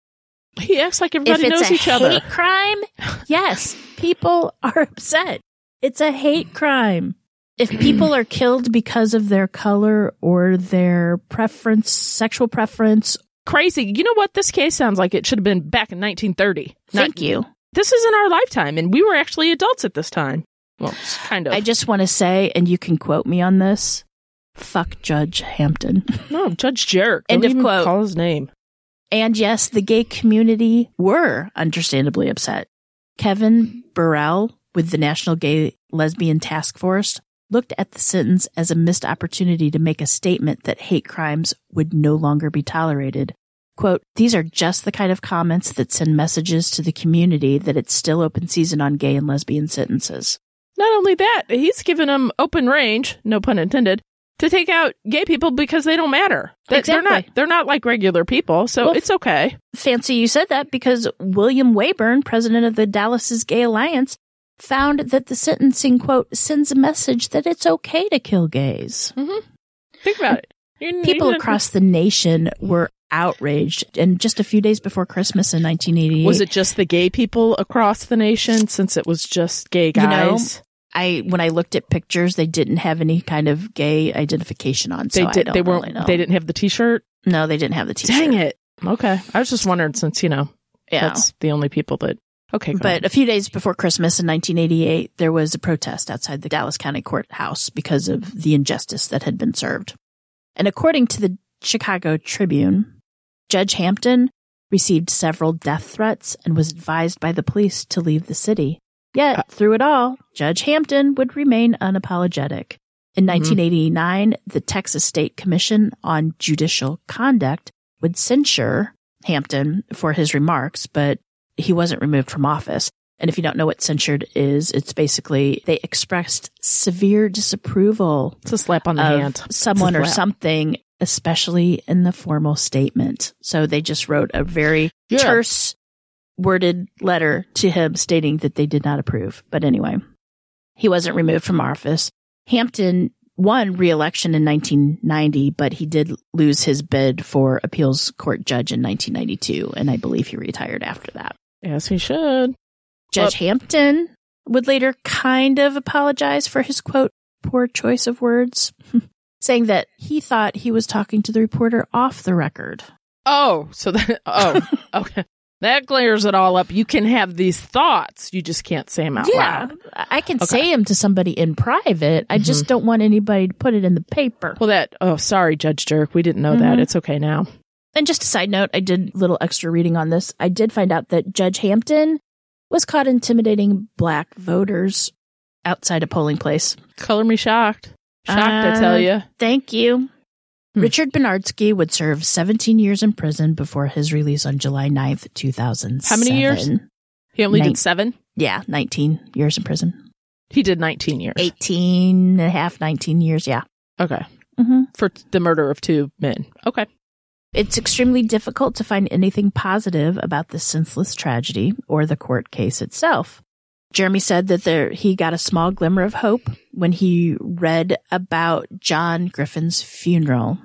He acts like If everybody it's knows a each other. hate crime, yes, people are upset. It's a hate crime. If people are killed because of their color or their preference, sexual preference, Crazy. You know what? This case sounds like it should have been back in nineteen thirty. thank Not- you. This is in our lifetime, and we were actually adults at this time. Well, it's kind of. I just want to say, and you can quote me on this, fuck Judge Hampton. No, Judge Jerk. End Don't of even quote. call his name. And yes, the gay community were understandably upset. Kevin Burrell with the National Gay Lesbian Task Force looked at the sentence as a missed opportunity to make a statement that hate crimes would no longer be tolerated. Quote, "These are just the kind of comments that send messages to the community that it's still open season on gay and lesbian sentences." Not only that, he's given them open range, no pun intended, to take out gay people because they don't matter. They- They're not. Exactly. They're not like regular people, so Well, it's okay. Fancy you said that, because William Wayburn, president of the Dallas's Gay Alliance, found that the sentencing, quote, "sends a message that it's okay to kill gays." Think about it. You- People you- across the nation were outraged. And just a few days before Christmas in nineteen eighty-eight, Was it just the gay people across the nation? Since it was just gay You know, guys, I when I looked at pictures, they didn't have any kind of gay identification on. So they I did. don't They weren't. really know. They didn't have the T-shirt. No, they didn't have the T-shirt. Dang it. Okay, I was just wondering since you know Yeah. that's the only people that. Okay, go But ahead. a few days before Christmas in nineteen eighty-eight, there was a protest outside the Dallas County Courthouse because of the injustice that had been served. And according to the Chicago Tribune, Judge Hampton received several death threats and was advised by the police to leave the city. Yet, Uh, through it all, Judge Hampton would remain unapologetic. In nineteen eighty-nine, the Texas State Commission on Judicial Conduct would censure Hampton for his remarks, but he wasn't removed from office. And if you don't know what censured is, it's basically they expressed severe disapproval It's a slap on the of hand. someone It's a or slap. something, especially in the formal statement. So they just wrote a very Yeah. terse worded letter to him stating that they did not approve. But anyway, he wasn't removed from office. Hampton won re-election in nineteen ninety, but he did lose his bid for appeals court judge in nineteen ninety-two. And I believe he retired after that. Yes, he should. Judge Hampton would later kind of apologize for his, quote, poor choice of words, saying that he thought he was talking to the reporter off the record. Oh, so that. Oh, okay. That clears it all up. You can have these thoughts, you just can't say them out Yeah, loud. I can Okay. say them to somebody in private. I just don't want anybody to put it in the paper. Well, that. Oh, sorry, Judge Jerk. We didn't know that. Mhm. It's okay now. And just a side note, I did a little extra reading on this. I did find out that Judge Hampton was caught intimidating black voters outside a polling place. Color me shocked. Shocked, I tell Uh, you. Thank you. Hmm. Richard Bernardsky would serve seventeen years in prison before his release on July ninth, two thousand seven. How many years? He only Nin- did seven. Yeah, nineteen years in prison. He did nineteen years. eighteen and a half, nineteen years, yeah. Okay. Mm-hmm. For the murder of two men. Okay. It's extremely difficult to find anything positive about this senseless tragedy or the court case itself. Jeremy said that there, he got a small glimmer of hope when he read about John Griffin's funeral.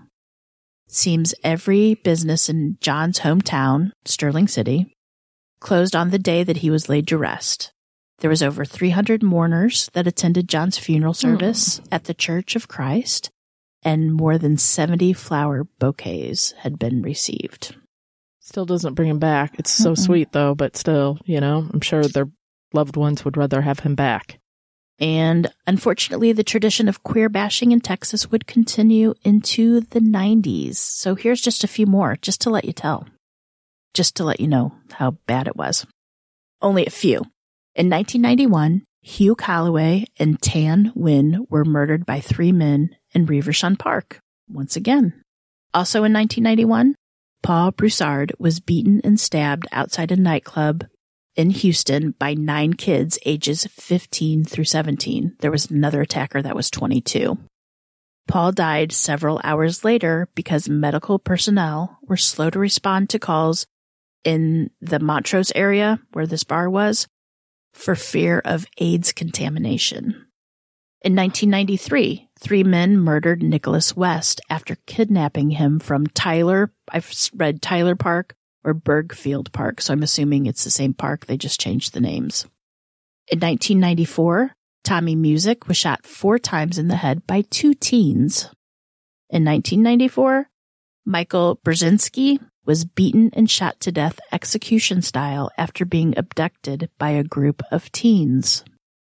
Seems every business in John's hometown, Sterling City, closed on the day that he was laid to rest. There was over three hundred mourners that attended John's funeral service at the Church of Christ, and more than seventy flower bouquets had been received. Still doesn't bring him back. It's so Mm-mm. sweet, though, but still, you know, I'm sure their loved ones would rather have him back. And unfortunately, the tradition of queer bashing in Texas would continue into the nineties. So here's just a few more, just to let you tell. Just to let you know how bad it was. Only a few. In nineteen ninety-one, Hugh Calloway and Tan Nguyen were murdered by three men in Revershon Park, once again. Also in nineteen ninety-one, Paul Broussard was beaten and stabbed outside a nightclub in Houston by nine kids ages fifteen through seventeen. There was another attacker that was twenty-two. Paul died several hours later because medical personnel were slow to respond to calls in the Montrose area where this bar was for fear of AIDS contamination. In nineteen ninety-three, three men murdered Nicholas West after kidnapping him from Tyler. I've read Tyler Park or Bergfield Park, so I'm assuming it's the same park. They just changed the names. In nineteen ninety-four, Tommy Music was shot four times in the head by two teens. In nineteen ninety-four, Michael Brzezinski was beaten and shot to death execution style after being abducted by a group of teens.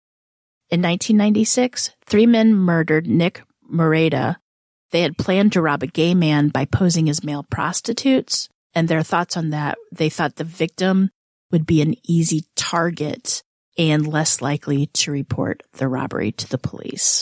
In nineteen ninety-six, three men murdered Nick Moreta. They had planned to rob a gay man by posing as male prostitutes, and their thoughts on that, they thought the victim would be an easy target and less likely to report the robbery to the police.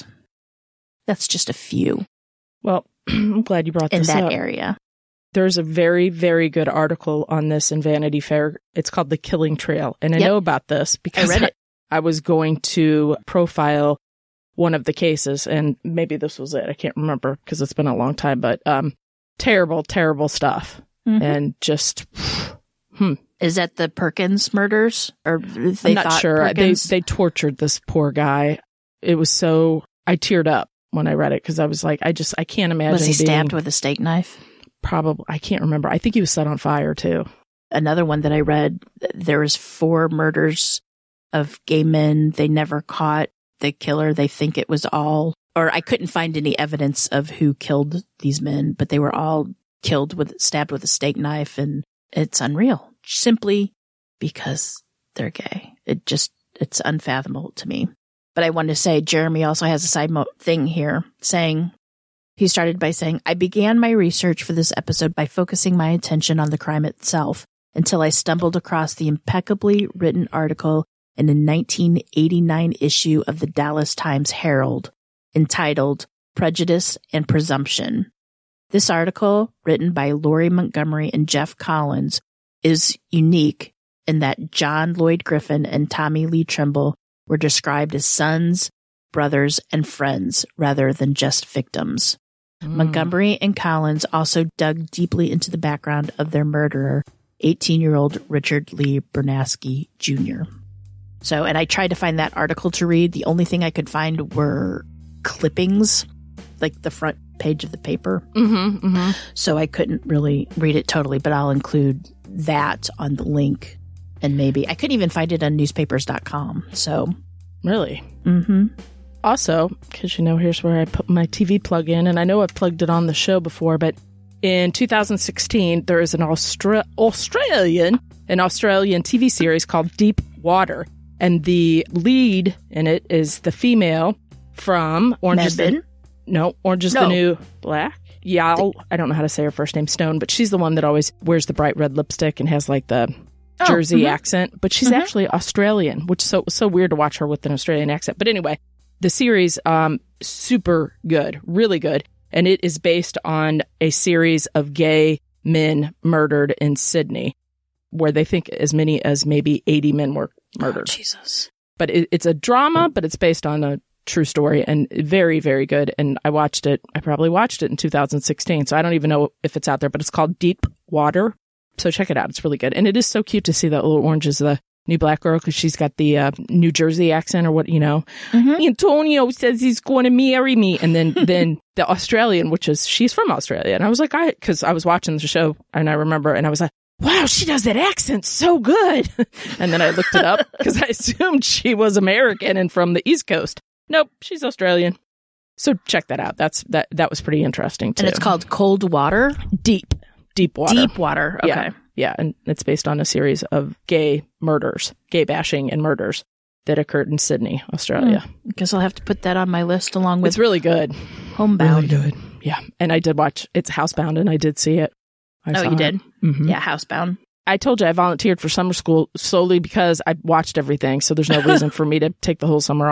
That's just a few. Well, I'm glad you brought this up. In up. that area. There's a very, very good article on this in Vanity Fair. It's called The Killing Trail. And I Yep. know about this because I read it. I was going to profile one of the cases, and maybe this was it. I can't remember because it's been a long time, but um, terrible, terrible stuff. Mm-hmm. And just, hmm. Is that the Perkins murders? Or they I'm not thought sure. They, Perkins? they tortured this poor guy. It was so, I teared up when I read it because I was like, I just, I can't imagine. Was he stabbed being, with a steak knife? Probably. I can't remember. I think he was set on fire too. Another one that I read, there was four murders of gay men. They never caught the killer. They think it was all, or I couldn't find any evidence of who killed these men, but they were all killed with, stabbed with a steak knife, and it's unreal. Simply because they're gay. It just, it's unfathomable to me. But I wanted to say, Jeremy also has a side mo- thing here saying, he started by saying, I began my research for this episode by focusing my attention on the crime itself until I stumbled across the impeccably written article in a nineteen eighty-nine issue of the Dallas Times Herald entitled Prejudice and Presumption. This article, written by Laurie Montgomery and Jeff Collins, is unique in that John Lloyd Griffin and Tommy Lee Trimble were described as sons, brothers, and friends rather than just victims. Mm. Montgomery and Collins also dug deeply into the background of their murderer, eighteen-year-old Richard Lee Bernaski Junior So, and I tried to find that article to read. The only thing I could find were clippings, like the front page of the paper. Mm-hmm, mm-hmm. So I couldn't really read it totally, but I'll include that on the link. And maybe I couldn't even find it on newspapers dot com. So, really? Mm-hmm. Also, because, you know, here's where I put my T V plug in, and I know I've plugged it on the show before, but in two thousand sixteen, there is an Austra- Australian, an Australian T V series called Deep Water. And the lead in it is the female from Orange is the, no, Orange is No. the New Black. Yeah, I'll, I don't know how to say her first name, Stone, but she's the one that always wears the bright red lipstick and has like the Oh, Jersey mhm. accent. But she's Mhm. actually Australian, which so so weird to watch her with an Australian accent. But anyway, the series, um, super good, really good. And it is based on a series of gay men murdered in Sydney, where they think as many as maybe eighty men were murdered. Oh, Jesus. But it, it's a drama, but it's based on a true story, and very, very good. And I watched it. I probably watched it in two thousand sixteen, so I don't even know if it's out there, but it's called Deep Water. So check it out. It's really good. And it is so cute to see that little Orange is the New Black girl, because she's got the uh, New Jersey accent, or what, you know. Mm-hmm. Antonio says he's going to marry me. And then, then the Australian, which is, she's from Australia. And I was like, I, because I was watching the show, and I remember, and I was like, wow, she does that accent so good. And then I looked it up because I assumed she was American and from the East Coast. Nope, she's Australian. So check that out. That's that. That was pretty interesting too. And it's called Cold Water? Deep, Deep Water. Deep Water. Okay. Yeah, yeah, and it's based on a series of gay murders, gay bashing and murders that occurred in Sydney, Australia. Hmm. Guess I'll have to put that on my list along with It's really good. Homebound. Really good. Yeah, and I did watch. It's Housebound, and I did see it. I Oh, saw you it. did? Mhm. Yeah, Housebound. I told you I volunteered for summer school solely because I watched everything, so there's no reason for me to take the whole summer off.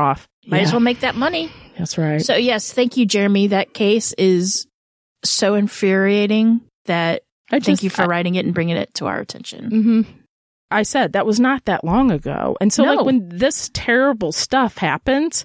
Might Yeah. as well make that money. That's right. So, yes, thank you, Jeremy. That case is so infuriating that I thank just- you for I- writing it and bringing it to our attention. Mm-hmm. I said that was not that long ago. And so, No. like, when this terrible stuff happens,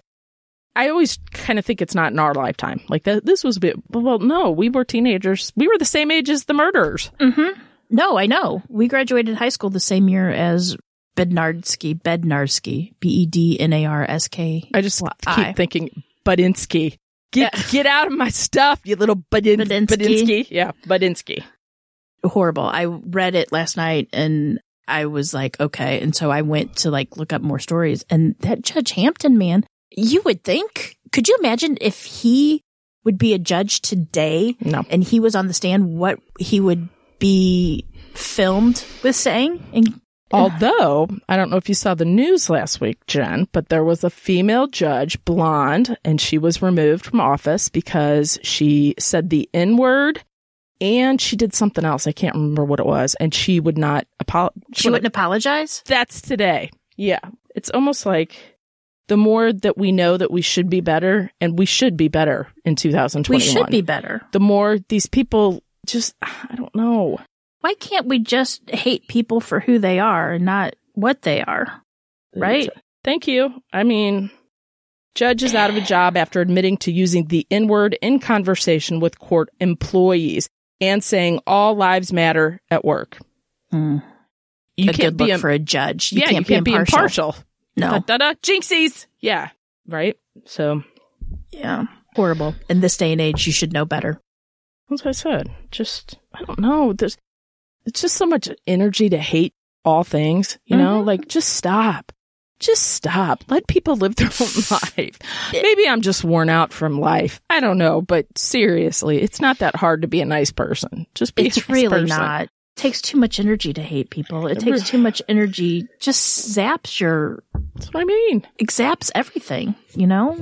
I always kind of think it's not in our lifetime. Like, th- this was a bit, well, no, we were teenagers. We were the same age as the murderers. Mm-hmm. No, I know. We graduated high school the same year as Bednarski, Bednarski, B E D N A R S K. I just I. keep thinking, Budinsky. Get get out of my stuff, you little Budin- Budinsky. Budinsky. Yeah, Budinsky. Horrible. I read it last night and I was like, okay. And so I went to like look up more stories. And that Judge Hampton, man, you would think, could you imagine if he would be a judge today No. and he was on the stand, what he would be filmed with saying? And Although, I don't know if you saw the news last week, Jen, but there was a female judge, blonde, and she was removed from office because she said the N-word and she did something else. I can't remember what it was. And she would not apologize. she wouldn't apologize? That's today. Yeah. It's almost like the more that we know that we should be better, and we should be better in two thousand We twenty-one. should be better. The more these people just, I don't know. Why can't we just hate people for who they are and not what they are? Right? Thank you. I mean, judge is out of a job after admitting to using the N-word in conversation with court employees and saying all lives matter at work. Hmm. You a can't good be look im- for a judge. You yeah, can't, you can't be be impartial. impartial. No. Da, da, da, jinxies. Yeah. Right. So Yeah. Horrible. In this day and age, you should know better. that's what I said. Just, I don't know. There's, it's just so much energy to hate all things, you know, Mm-hmm. like just stop. Just stop. Let people live their own life. Maybe I'm just worn out from life. I don't know. But seriously, it's not that hard to be a nice person. Just be a It's nice really person. not. It takes too much energy to hate people. It It takes re- too much energy. Just zaps your, That's what I mean. it zaps everything, you know?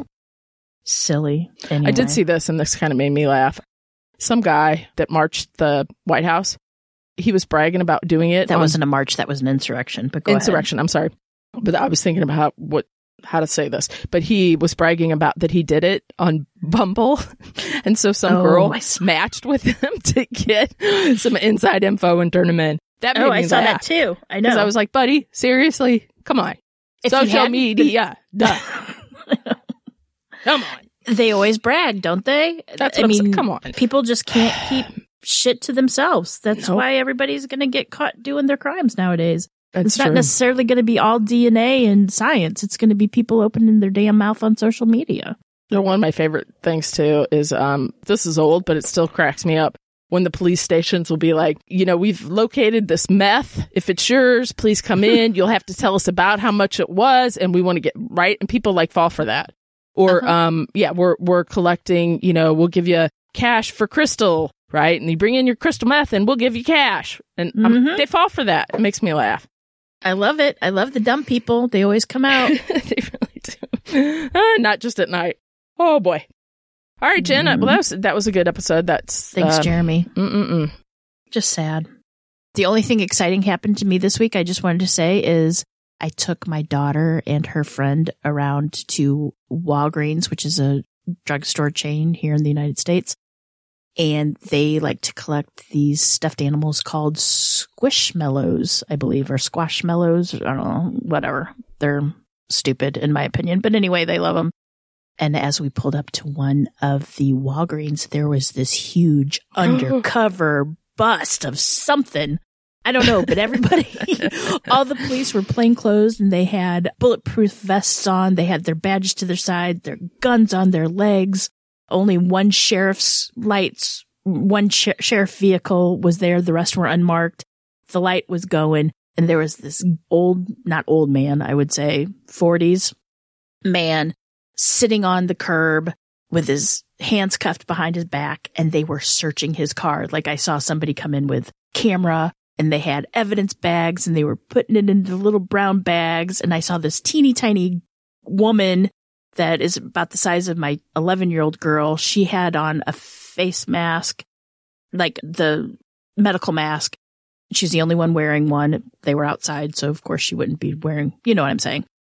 Silly. Anyway. I did see this, and this kind of made me laugh. Some guy that marched the White House, he was bragging about doing it. That on- wasn't a march. That was an insurrection. But go insurrection. I'm sorry, but I was thinking about how, what how to say this. But he was bragging about that he did it on Bumble, and so some Oh, girl I saw- matched with him to get some inside info and turn him in. That ahead. made Oh, me I saw laugh. that too. I know. Because I was like, buddy, seriously, come on, If you social hadn't media, duh. Come on. They always brag, don't they? That's I what I'm saying. mean, Come on. People just can't keep shit to themselves. That's Nope. why everybody's going to get caught doing their crimes nowadays. That's it's not true. necessarily going to be all D N A and science. It's going to be people opening their damn mouth on social media. You know, one of my favorite things too is um this is old, but it still cracks me up when the police stations will be like, you know, we've located this meth. If it's yours, please come in. You'll have to tell us about how much it was, and we want to get right. And people like fall for that. Or Uh-huh. um yeah, we're we're collecting, you know, we'll give you cash for crystal, right? And you bring in your crystal meth and we'll give you cash. And um, Mhm. they fall for that. It makes me laugh. I love it. I love the dumb people. They always come out. They really do. Uh, not just at night. Oh boy. All right, Jen. uh, Well, that was that was a good episode. That's Thanks, uh, Jeremy. Mm-mm-mm. Just sad. The only thing exciting happened to me this week, I just wanted to say, is I took my daughter and her friend around to Walgreens, which is a drugstore chain here in the United States. And they like to collect these stuffed animals called Squishmallows, I believe, or Squashmallows. I don't know, whatever. They're stupid in my opinion. But anyway, they love them. And as we pulled up to one of the Walgreens, there was this huge undercover bust of something. I don't know, but everybody, all the police were plainclothes and they had bulletproof vests on. They had their badges to their side, their guns on their legs. Only one sheriff's lights, one sh- sheriff vehicle was there. The rest were unmarked. The light was going, and there was this old, not old man, I would say forties man sitting on the curb with his hands cuffed behind his back, and they were searching his car. Like I saw somebody come in with camera, and they had evidence bags, and they were putting it into little brown bags. And I saw this teeny tiny woman that is about the size of my eleven year old girl. She had on a face mask, like the medical mask. She's the only one wearing one. They were outside, so of course she wouldn't be wearing, you know what I'm saying.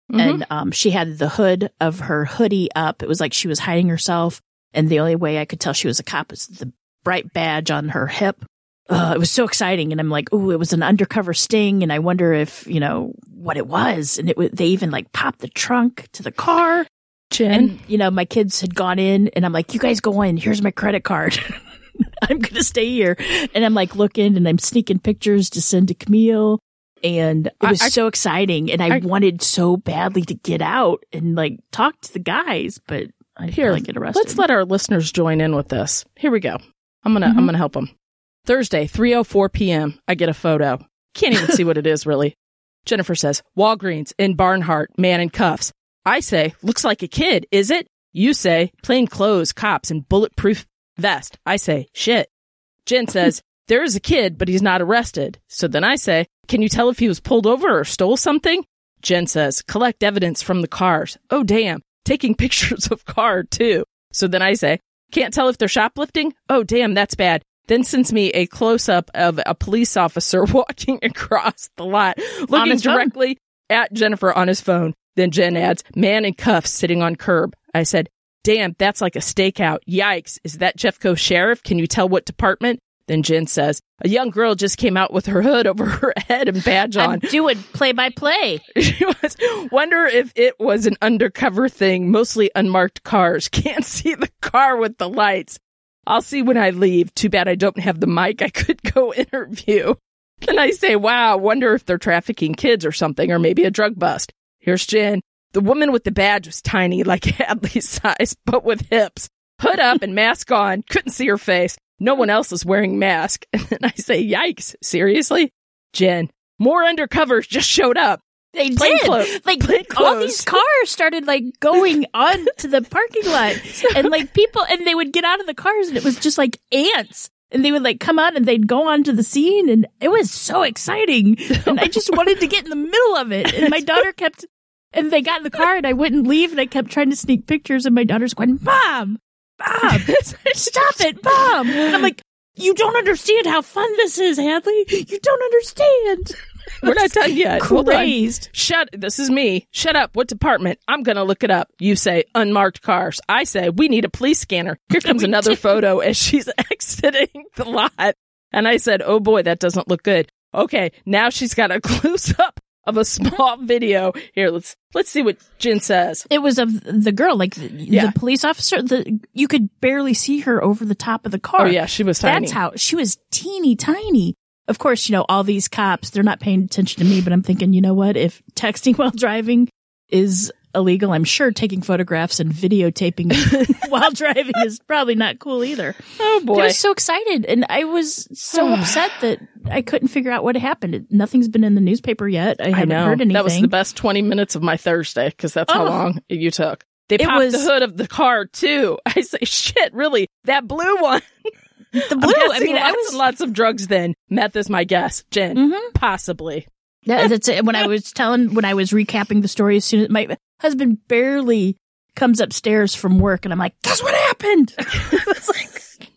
Mm-hmm. And um, she had the hood of her hoodie up. It was like she was hiding herself. And the only way I could tell she was a cop was the bright badge on her hip. Uh, it was so exciting. And I'm like, ooh, it was an undercover sting. And I wonder if, you know, what it was. And it was, they even like popped the trunk to the car. Jen. And, you know, my kids had gone in and I'm like, you guys go in. Here's my credit card. I'm going to stay here. And I'm like looking and I'm sneaking pictures to send to Camille. And it was I, I, so exciting. And I, I wanted so badly to get out and like talk to the guys, but I here, like get arrested. Let's let our listeners join in with this. Here we go. I'm going to, mm-hmm. I'm going to help them. Thursday, three oh four p.m. I get a photo. Can't even see what it is really. Jennifer says, Walgreens in Barnhart, man in cuffs. I say, looks like a kid, is it? You say, plain clothes, cops, and bulletproof vest. I say, shit. Jen says, there is a kid, but he's not arrested. So then I say, can you tell if he was pulled over or stole something? Jen says, collect evidence from the cars. Oh, damn. Taking pictures of car, too. So then I say, can't tell if they're shoplifting? Oh, damn, that's bad. Then sends me a close-up of a police officer walking across the lot, looking directly phone. at Jennifer on his phone. Then Jen adds, man in cuffs sitting on curb. I said, damn, that's like a stakeout. Yikes. Is that Jeffco Sheriff? Can you tell what department? Then Jen says, a young girl just came out with her hood over her head and badge on. I'm doing play-by-play. She was, wonder if it was an undercover thing, mostly unmarked cars. Can't see the car with the lights. I'll see when I leave. Too bad I don't have the mic. I could go interview. Then I say, wow, wonder if they're trafficking kids or something, or maybe a drug bust. Here's Jen. The woman with the badge was tiny, like Hadley's size, but with hips. Hood up and mask on. Couldn't see her face. No one else is wearing mask. And then I say, yikes, seriously? Jen, more undercovers just showed up. They Plain did. Clo- like, Plain all these cars started, like, going on to the parking lot. And, like, people, and they would get out of the cars, and it was just, like, ants. And they would, like, come out, and they'd go onto the scene, and it was so exciting. And I just wanted to get in the middle of it. And my daughter kept, and they got in the car, and I wouldn't leave, and I kept trying to sneak pictures, and my daughter's going, Mom! Mom! Stop it, Mom! And I'm like, you don't understand how fun this is, Hadley. You don't understand. We're not done yet. Crazed. Shut. This is me. Shut up. What department? I'm going to look it up. You say unmarked cars. I say we need a police scanner. Here comes another photo as she's exiting the lot. And I said, oh boy, that doesn't look good. Okay, now she's got a close up of a small video. Here, let's let's see what Jen says. It was of the girl, like the, yeah. the police officer. The you could barely see her over the top of the car. Oh yeah, she was tiny. That's how she was teeny tiny. Of course, you know, all these cops, they're not paying attention to me, but I'm thinking, you know what? If texting while driving is illegal, I'm sure taking photographs and videotaping while driving is probably not cool either. Oh boy. I was so excited, and I was so upset that I couldn't figure out what happened. Nothing's been in the newspaper yet. I haven't I know. heard anything. That was the best twenty minutes of my Thursday, because that's how oh. long you took. They popped was, the hood of the car, too. I say, shit, really? That blue one? The blue, I mean, lots I was and lots of drugs then. Meth is my guess. Jen, mm-hmm. possibly. Yeah, that's it. When I was telling, when I was recapping the story, as soon as my husband barely comes upstairs from work, and I'm like, guess what happened? I was like,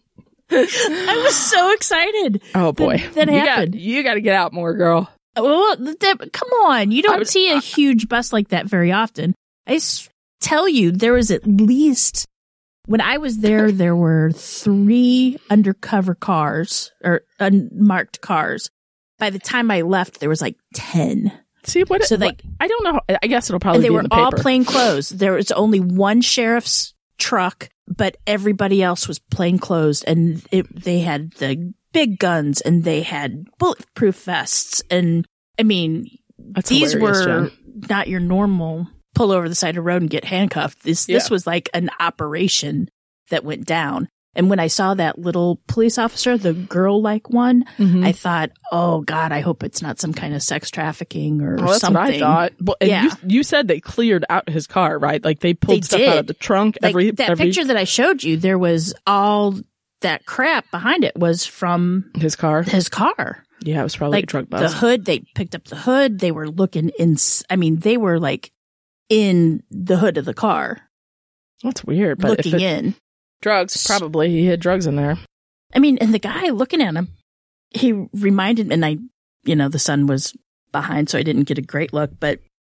I was so excited. Oh boy. That, that you happened. Got, you got to get out more, girl. Well, that, come on. You don't was, see a huge bus like that very often. I s- tell you, there was at least, when I was there, there were three undercover cars or unmarked cars. By the time I left, there was like ten. See what? So it, like, what, I don't know. I guess it'll probably and they be were in the all paper. plain clothes. There was only one sheriff's truck, but everybody else was plain clothes, and it, they had the big guns, and they had bulletproof vests, and I mean, That's these were Jen. not your normal pull over the side of the road and get handcuffed. This Yeah. this was like an operation that went down. And when I saw that little police officer, the girl-like one, Mm-hmm. I thought, oh, God, I hope it's not some kind of sex trafficking or Oh, that's something. what I thought. Well, and Yeah. you, you said they cleared out his car, right? Like they pulled They stuff did. out of the trunk. Like every that every, picture that I showed you, there was all that crap behind it was from his car. his car. Yeah, it was probably Like a drug the bust. hood, they picked up the hood. They were looking in, I mean, they were like in the hood of the car, That's weird. But looking if it, in. drugs, probably he had drugs in there. I mean, and the guy looking at him, he reminded me, and I, you know, the sun was behind, so I didn't get a great look, but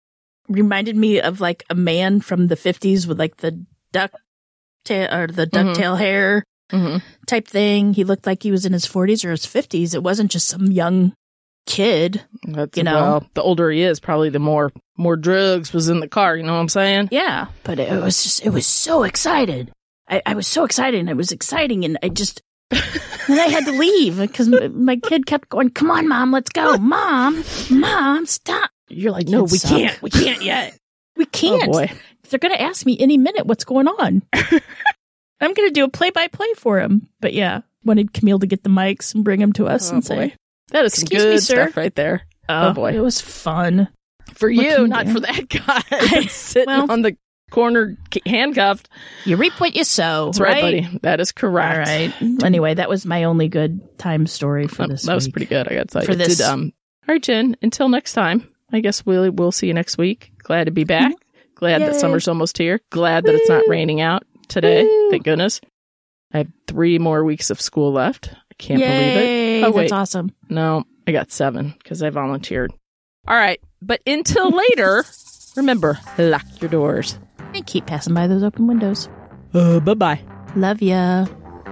reminded me of like a man from the fifties with like the duck tail or the ducktail mm-hmm. hair mm-hmm. type thing. He looked like he was in his forties or his fifties. It wasn't just some young kid. That's, you know, well, the older he is, probably the more more drugs was in the car. You know what I'm saying? Yeah, but it was just it was so excited. I, I was so excited, and it was exciting, and I just then I had to leave because my kid kept going. Come on, Mom, let's go, Mom, Mom, stop. You're like, no, Kids we suck. can't, we can't yet. We can't. Oh boy, they're gonna ask me any minute what's going on. I'm gonna do a play by play for him. But yeah, wanted Camille to get the mics and bring them to us oh, and boy. say, that is some Excuse good me, sir. stuff right there. Oh, oh boy, it was fun. For What you, can you not do? for that guy that's sitting Well, on the corner c- handcuffed. You reap what you sow. That's right, buddy. That is correct. All right. Anyway, that was my only good time story for Um, this that was week. pretty good, I got to tell you. For this- Did, um, all right, Jen, until next time, I guess we'll, we'll see you next week. Glad to be back. Glad that Yay. summer's almost here. Glad that it's not Woo. raining out today. Woo. Thank goodness. I have three more weeks of school left. I can't Yay, believe it. Oh, wait. That's awesome. No, I got seven because I volunteered. All right. But until later, remember, lock your doors. And keep passing by those open windows. Uh, bye-bye. Love ya.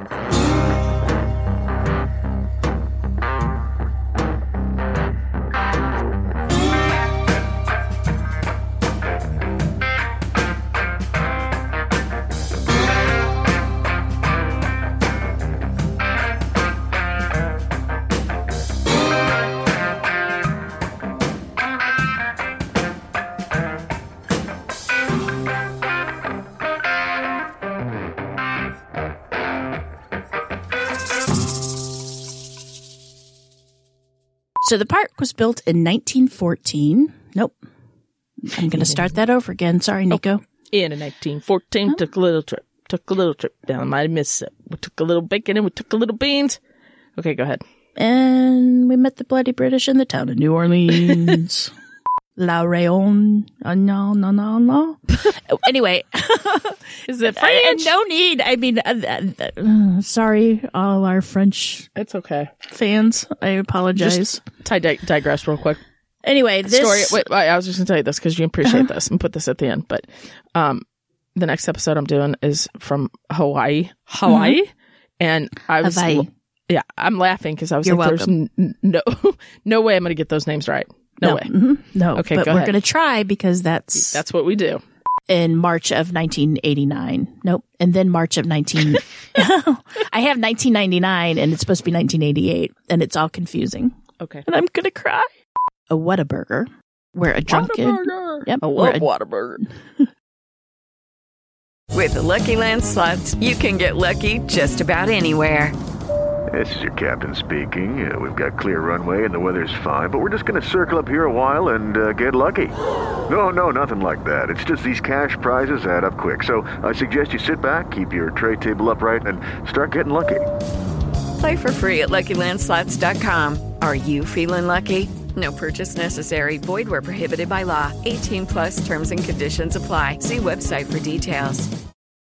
So the park was built in nineteen fourteen. Nope. I'm going to start that over again. Sorry, Nico. In nineteen fourteen, took a little trip. Took a little trip down the mighty Mississippi. We took a little bacon and we took a little beans. Okay, go ahead. And we met the bloody British in the town of New Orleans. La Rayon. Uh, no, no, no, no. Anyway. Is it I, French? no need. I mean, uh, uh, uh, sorry, all our French It's okay. fans. I apologize. Just I dig- digress real quick. Anyway, this Story. Wait, wait, I was just going to tell you this because you appreciate uh-huh. this and put this at the end. But um, the next episode I'm doing is from Hawaii. Hawaii. Mm-hmm. And I was. Hawaii. Yeah, I'm laughing because I was You're like, welcome. there's n- no, no way I'm going to get those names right. No, no way. Mm-hmm. No. Okay, but go we're ahead. going to try because that's That's what we do. in March of nineteen eighty-nine. Nope. And then March of nineteen. I have nineteen ninety-nine and it's supposed to be nineteen eighty-eight and it's all confusing. Okay. And I'm going to cry. A Whataburger, where a drunken. Whataburger. Yep. I where love a- Whataburger. With the Lucky Land Slots, you can get lucky just about anywhere. This is your captain speaking. Uh, we've got clear runway and the weather's fine, but we're just going to circle up here a while and uh, get lucky. No, no, nothing like that. It's just these cash prizes add up quick. So I suggest you sit back, keep your tray table upright, and start getting lucky. Play for free at Lucky Land Slots dot com. Are you feeling lucky? No purchase necessary. Void where prohibited by law. eighteen plus terms and conditions apply. See website for details.